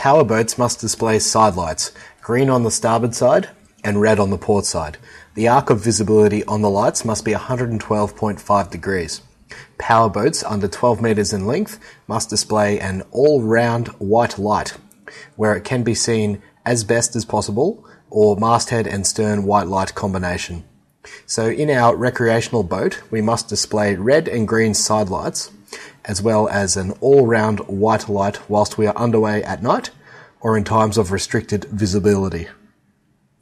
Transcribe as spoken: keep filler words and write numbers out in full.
Powerboats must display side lights, green on the starboard side and red on the port side. The arc of visibility on the lights must be one hundred twelve point five degrees. Powerboats under twelve metres in length must display an all-round white light, where it can be seen as best as possible, or masthead and stern white light combination. So in our recreational boat, we must display red and green side lights, as well as an all-round white light whilst we are underway at night or in times of restricted visibility.